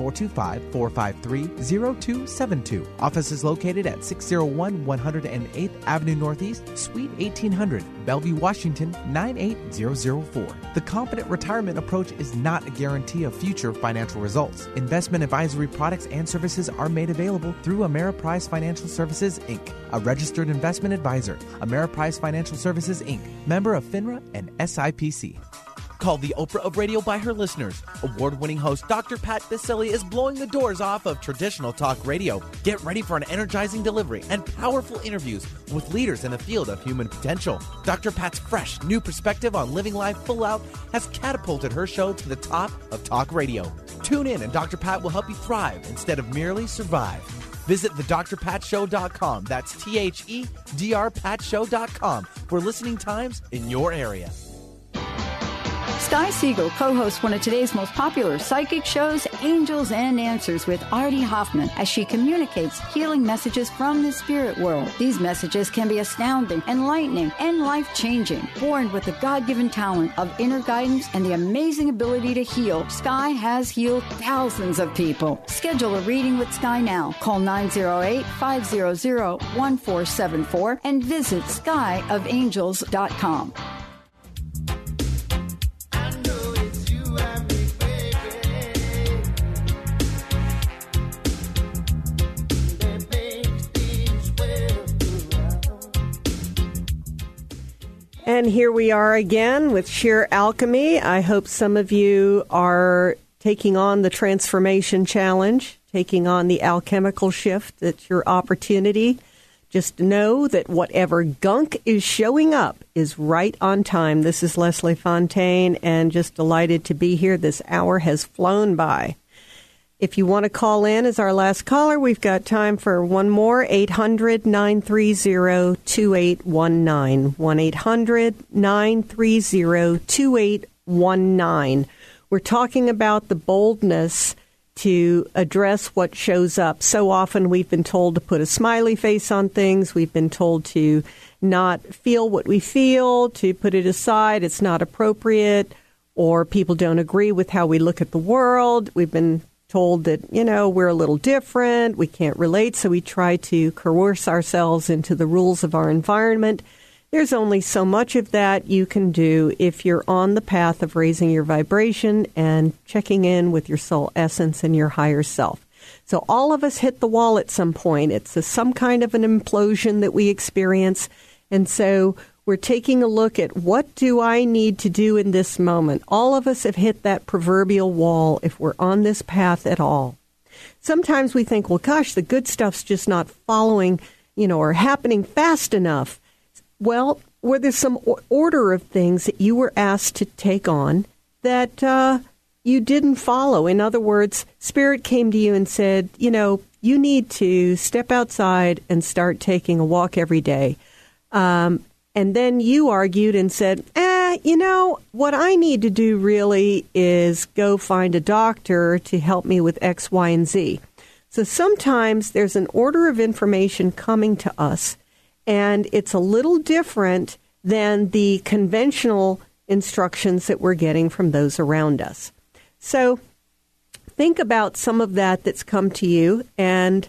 425-453-0272. Office is located at 601 108th Avenue Northeast, Suite 1800, Bellevue, Washington, 98004. The Confident Retirement Approach is not a guarantee of future financial results. Investment advisory products and services are made available through Ameriprise Financial Services, Inc., a registered investment advisor. Ameriprise Financial Services, Inc., member of FINRA and SIPC. Called the Oprah of radio by her listeners, award-winning host Dr. Pat Baccili is blowing the doors off of traditional talk radio. Get ready for an energizing delivery and powerful interviews with leaders in the field of human potential. Dr. Pat's fresh, new perspective on living life full out has catapulted her show to the top of talk radio. Tune in and Dr. Pat will help you thrive instead of merely survive. Visit thedrpatshow.com. That's THEDRPatshow.com for listening times in your area. Sky Siegel co-hosts one of today's most popular psychic shows, Angels and Answers, with Artie Hoffman, as she communicates healing messages from the spirit world. These messages can be astounding, enlightening, and life-changing. Born with the God-given talent of inner guidance and the amazing ability to heal, Sky has healed thousands of people. Schedule a reading with Sky now. Call 908-500-1474 and visit skyofangels.com. And here we are again with Sheer Alchemy. I hope some of you are taking on the transformation challenge, taking on the alchemical shift. That's your opportunity. Just know that whatever gunk is showing up is right on time. This is Leslie Fontaine, and just delighted to be here. This hour has flown by. If you want to call in as our last caller, we've got time for one more, 800-930-2819, 1-800-930-2819. We're talking about the boldness to address what shows up. So often we've been told to put a smiley face on things. We've been told to not feel what we feel, to put it aside. It's not appropriate, or people don't agree with how we look at the world. We've been told that, we're a little different, we can't relate, so we try to coerce ourselves into the rules of our environment. There's only so much of that you can do if you're on the path of raising your vibration and checking in with your soul essence and your higher self. So all of us hit the wall at some point. It's some kind of an implosion that we experience, and so we're taking a look at what do I need to do in this moment. All of us have hit that proverbial wall if we're on this path at all. Sometimes we think, well, gosh, the good stuff's just not following, or happening fast enough. Well, were there some order of things that you were asked to take on that you didn't follow? In other words, Spirit came to you and said, you need to step outside and start taking a walk every day. And then you argued and said, what I need to do really is go find a doctor to help me with X, Y, and Z. So sometimes there's an order of information coming to us, and it's a little different than the conventional instructions that we're getting from those around us. So think about some of that that's come to you, and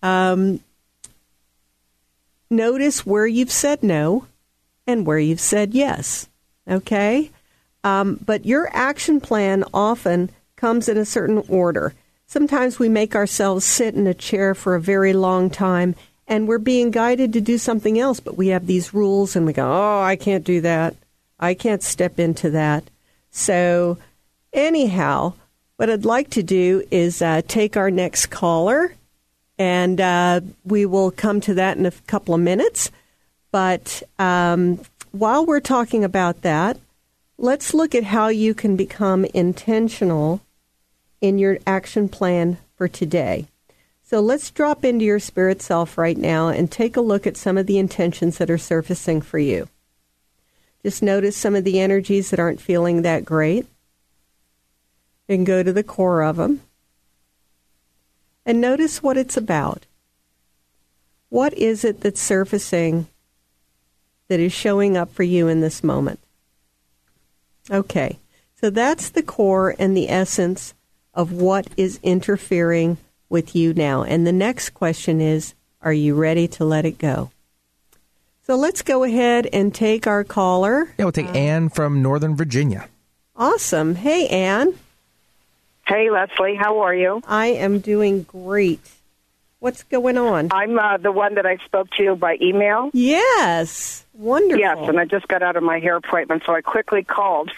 notice where you've said no and where you've said yes, okay? But your action plan often comes in a certain order. Sometimes we make ourselves sit in a chair for a very long time, and we're being guided to do something else, but we have these rules, and we go, oh, I can't do that. I can't step into that. So anyhow, what I'd like to do is take our next caller, and we will come to that in a couple of minutes. But while we're talking about that, let's look at how you can become intentional in your action plan for today. So let's drop into your spirit self right now and take a look at some of the intentions that are surfacing for you. Just notice some of the energies that aren't feeling that great, and go to the core of them. And notice what it's about. What is it that's surfacing that is showing up for you in this moment? Okay, so that's the core and the essence of what is interfering with you now. And the next question is, are you ready to let it go? So let's go ahead and take our caller. Yeah, we'll take Anne from Northern Virginia. Awesome. Hey, Anne. Hey, Leslie. How are you? I am doing great. What's going on? I'm the one that I spoke to you by email. Yes. Wonderful. Yes, and I just got out of my hair appointment, so I quickly called.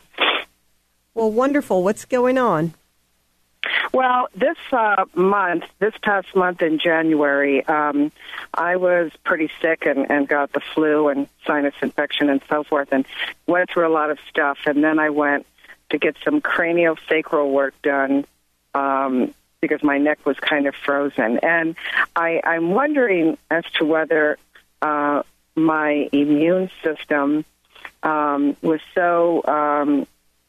Well, wonderful. What's going on? Well, this past month in January, I was pretty sick and got the flu and sinus infection and so forth, and went through a lot of stuff. And then I went to get some craniosacral work done because my neck was kind of frozen. And I'm wondering as to whether my immune system was so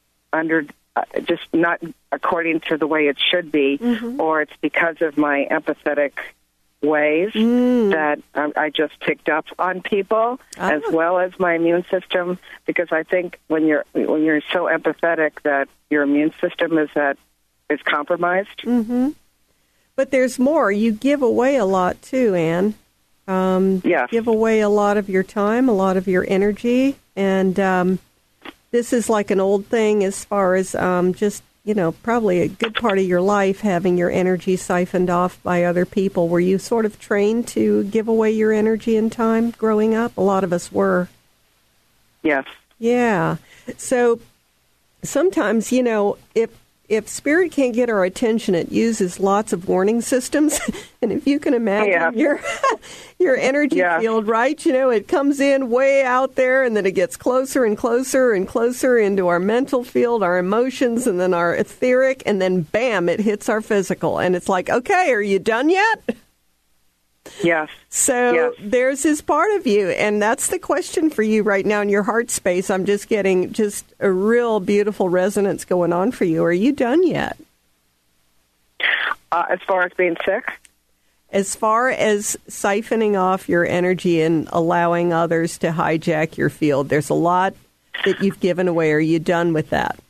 just not according to the way it should be, or it's because of my empathetic ways that I just picked up on people, as well as my immune system. Because I think when you're so empathetic, that your immune system is compromised. But there's more. You give away a lot too, Anne. Yes. Give away a lot of your time, a lot of your energy, and this is like an old thing as far as just, probably a good part of your life having your energy siphoned off by other people. Were you sort of trained to give away your energy and time growing up? A lot of us were. Yes. Yeah. So sometimes, if spirit can't get our attention, it uses lots of warning systems. And if you can imagine your energy field, right? It comes in way out there, and then it gets closer and closer and closer into our mental field, our emotions, and then our etheric, and then bam, it hits our physical. And it's like, okay, are you done yet? Yes. So there's this part of you, and that's the question for you right now in your heart space. I'm just getting a real beautiful resonance going on for you. Are you done yet? As far as being sick? As far as siphoning off your energy and allowing others to hijack your field, there's a lot that you've given away. Are you done with that?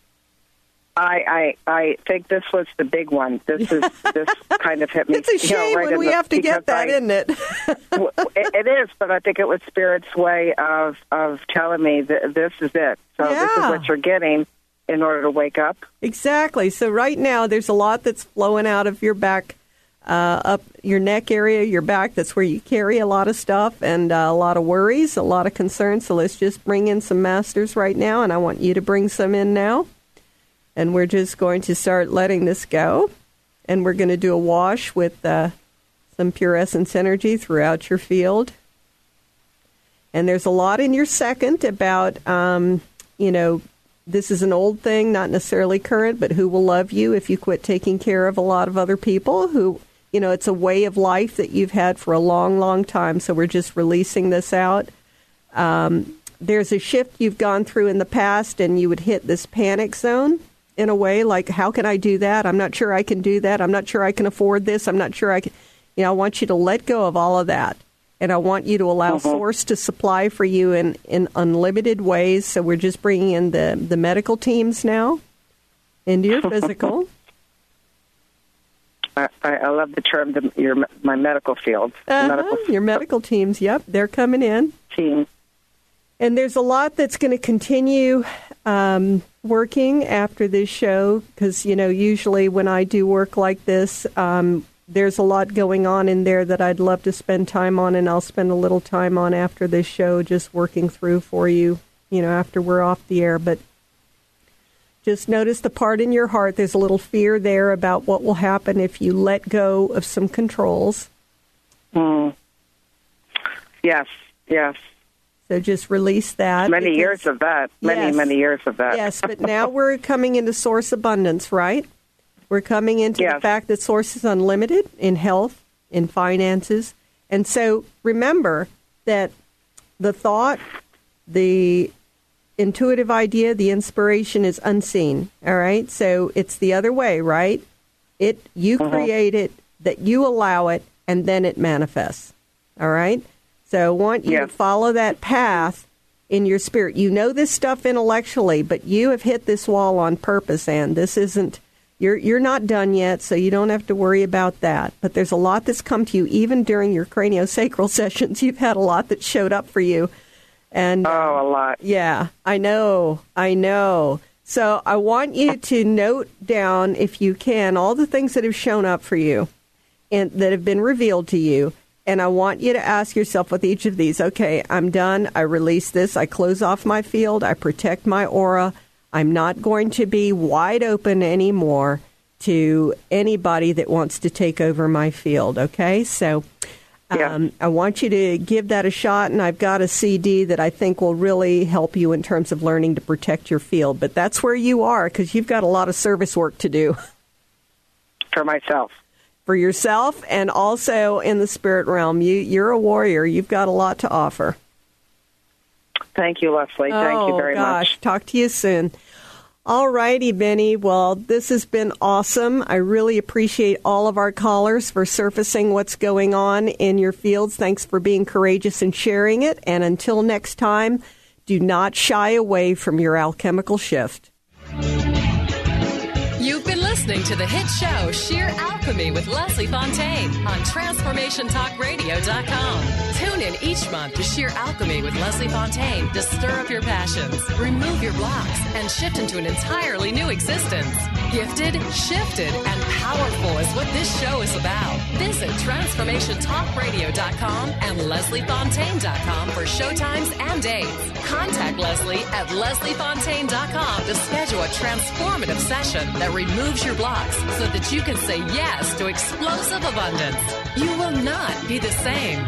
I think this was the big one. This kind of hit me. It's a shame when we have to get that, isn't it? It is, but I think it was Spirit's way of telling me that this is it. So this is what you're getting in order to wake up. Exactly. So right now there's a lot that's flowing out of your back, up your neck area, your back. That's where you carry a lot of stuff and a lot of worries, a lot of concerns. So let's just bring in some masters right now, and I want you to bring some in now. And we're just going to start letting this go. And we're going to do a wash with some pure essence energy throughout your field. And there's a lot in your second about, this is an old thing, not necessarily current, but who will love you if you quit taking care of a lot of other people who, it's a way of life that you've had for a long, long time. So we're just releasing this out. There's a shift you've gone through in the past, and you would hit this panic zone. In a way, like, how can I do that? I'm not sure I can do that. I'm not sure I can afford this. I'm not sure I can. I want you to let go of all of that. And I want you to allow Source to supply for you in unlimited ways. So we're just bringing in the medical teams now into your physical. I love the term, my medical field. Your medical teams, yep, they're coming in. Team. And there's a lot that's going to continue working after this show because, usually when I do work like this, there's a lot going on in there that I'd love to spend time on, and I'll spend a little time on after this show just working through for you, after we're off the air. But just notice the part in your heart. There's a little fear there about what will happen if you let go of some controls. Yes. So just release that. Many years of that. Many years of that. Yes, but now we're coming into Source abundance, right? We're coming into the fact that Source is unlimited in health, in finances. And so remember that the thought, the intuitive idea, the inspiration is unseen, all right? So it's the other way, right? You create it, that you allow it, and then it manifests, all right? So I want you to follow that path in your spirit. You know this stuff intellectually, but you have hit this wall on purpose, and this isn't, you're not done yet, so you don't have to worry about that. But there's a lot that's come to you, even during your craniosacral sessions. You've had a lot that showed up for you. And a lot. Yeah, I know. So I want you to note down, if you can, all the things that have shown up for you and that have been revealed to you. And I want you to ask yourself with each of these, okay, I'm done. I release this. I close off my field. I protect my aura. I'm not going to be wide open anymore to anybody that wants to take over my field, okay? So I want you to give that a shot, and I've got a CD that I think will really help you in terms of learning to protect your field. But that's where you are, because you've got a lot of service work to do. For myself. For yourself, and also in the spirit realm. You're a warrior. You've got a lot to offer. Thank you, Leslie. Thank you very much. Talk to you soon. All righty, Benny. Well, this has been awesome. I really appreciate all of our callers for surfacing what's going on in your fields. Thanks for being courageous and sharing it. And until next time, do not shy away from your alchemical shift. You've been listening listening to the hit show Sheer Alchemy with Leslie Fontaine on TransformationTalkRadio.com. Tune in each month to Sheer Alchemy with Leslie Fontaine to stir up your passions, remove your blocks, and shift into an entirely new existence. Gifted, shifted, and powerful is what this show is about. Visit TransformationTalkRadio.com and LeslieFontaine.com for showtimes and dates. Contact Leslie at LeslieFontaine.com to schedule a transformative session that removes your blocks so that you can say yes to explosive abundance. You will not be the same.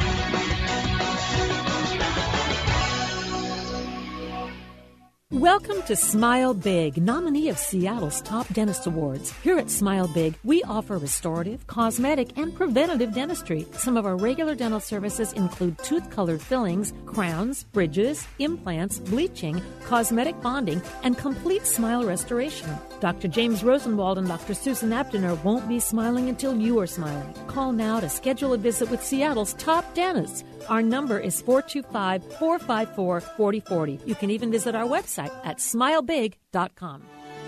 Welcome to Smile Big, nominee of Seattle's Top Dentist Awards. Here at Smile Big, we offer restorative, cosmetic, and preventative dentistry. Some of our regular dental services include tooth-colored fillings, crowns, bridges, implants, bleaching, cosmetic bonding, and complete smile restoration. Dr. James Rosenwald and Dr. Susan Abdener won't be smiling until you are smiling. Call now to schedule a visit with Seattle's top dentists. Our number is 425-454-4040. You can even visit our website at smilebig.com.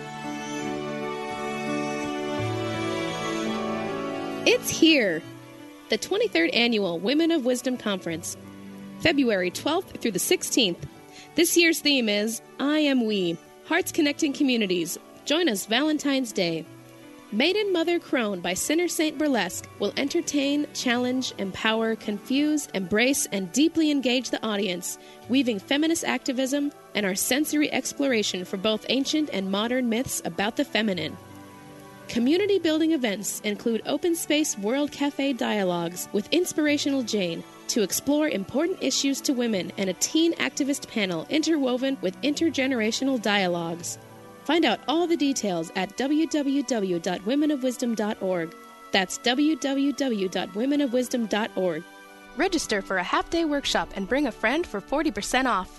It's here, the 23rd Annual Women of Wisdom Conference, February 12th through the 16th. This year's theme is I Am We, Hearts Connecting Communities. Join us Valentine's Day. Maiden Mother Crone by Sinner Saint Burlesque will entertain, challenge, empower, confuse, embrace, and deeply engage the audience, weaving feminist activism and our sensory exploration for both ancient and modern myths about the feminine. Community-building events include open space World Cafe dialogues with Inspirational Jane to explore important issues to women and a teen activist panel interwoven with intergenerational dialogues. Find out all the details at www.womenofwisdom.org. That's www.womenofwisdom.org. Register for a half-day workshop and bring a friend for 40% off.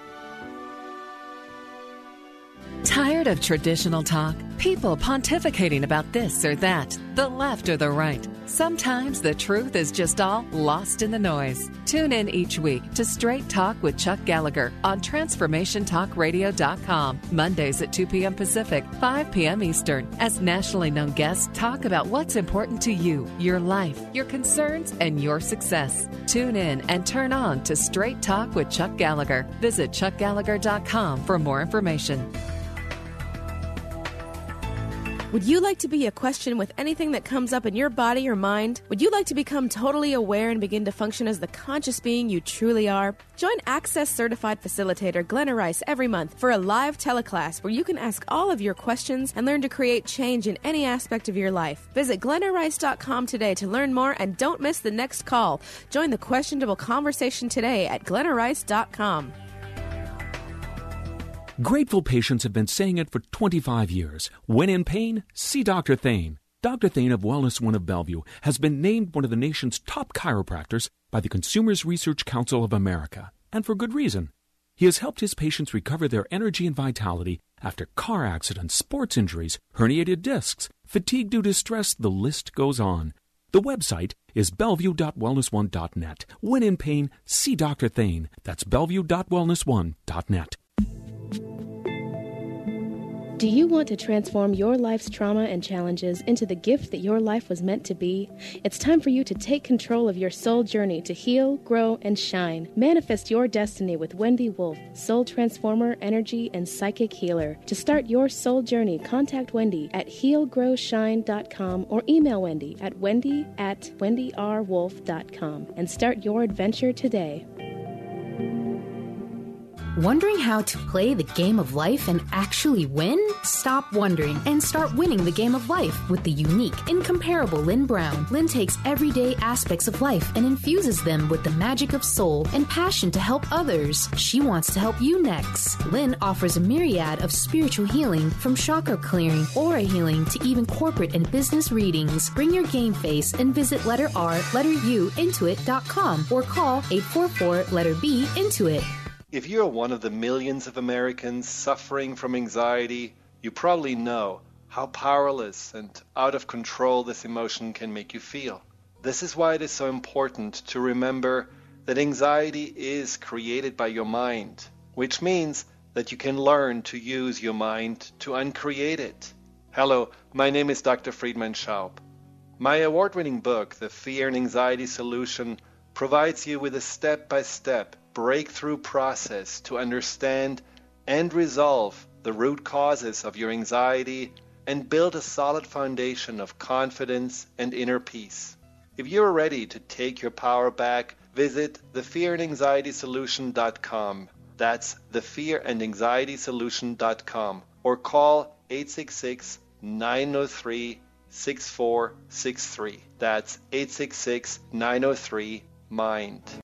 Tired of traditional talk? People pontificating about this or that, the left or the right. Sometimes the truth is just all lost in the noise. Tune in each week to Straight Talk with Chuck Gallagher on TransformationTalkRadio.com, Mondays at 2 p.m. Pacific, 5 p.m. Eastern, as nationally known guests talk about what's important to you, your life, your concerns, and your success. Tune in and turn on to Straight Talk with Chuck Gallagher. Visit ChuckGallagher.com for more information. Would you like to be a question with anything that comes up in your body or mind? Would you like to become totally aware and begin to function as the conscious being you truly are? Join Access Certified Facilitator Glenna Rice every month for a live teleclass where you can ask all of your questions and learn to create change in any aspect of your life. Visit GlennaRice.com today to learn more and don't miss the next call. Join the questionable conversation today at GlennaRice.com. Grateful patients have been saying it for 25 years. When in pain, see Dr. Thane. Dr. Thane of Wellness One of Bellevue has been named one of the nation's top chiropractors by the Consumers Research Council of America, and for good reason. He has helped his patients recover their energy and vitality after car accidents, sports injuries, herniated discs, fatigue due to stress, the list goes on. The website is bellevue.wellness1.net. When in pain, see Dr. Thane. That's bellevue.wellness1.net. Do you want to transform your life's trauma and challenges into the gift that your life was meant to be? It's time for you to take control of your soul journey to heal, grow, and shine. Manifest your destiny with Wendy Wolf, soul transformer, energy, and psychic healer. To start your soul journey, contact Wendy at healgrowshine.com or email Wendy at wendy@wendyrwolf.com and start your adventure today. Wondering how to play the game of life and actually win? Stop wondering and start winning the game of life with the unique, incomparable Lynn Brown. Lynn takes everyday aspects of life and infuses them with the magic of soul and passion to help others. She wants to help you next. Lynn offers a myriad of spiritual healing, from chakra clearing, aura healing, to even corporate and business readings. Bring your game face and visit letter R, letter U, intuit.com or call 844 letter B, Intuit. If you're one of the millions of Americans suffering from anxiety, you probably know how powerless and out of control this emotion can make you feel. This is why it is so important to remember that anxiety is created by your mind, which means that you can learn to use your mind to uncreate it. Hello, my name is Dr. Friedman Schaub. My award-winning book, The Fear and Anxiety Solution, provides you with a step-by-step breakthrough process to understand and resolve the root causes of your anxiety and build a solid foundation of confidence and inner peace. If you're ready to take your power back, visit thefearandanxietysolution.com. That's thefearandanxietysolution.com, or call 866-903-6463. That's 866-903-MIND.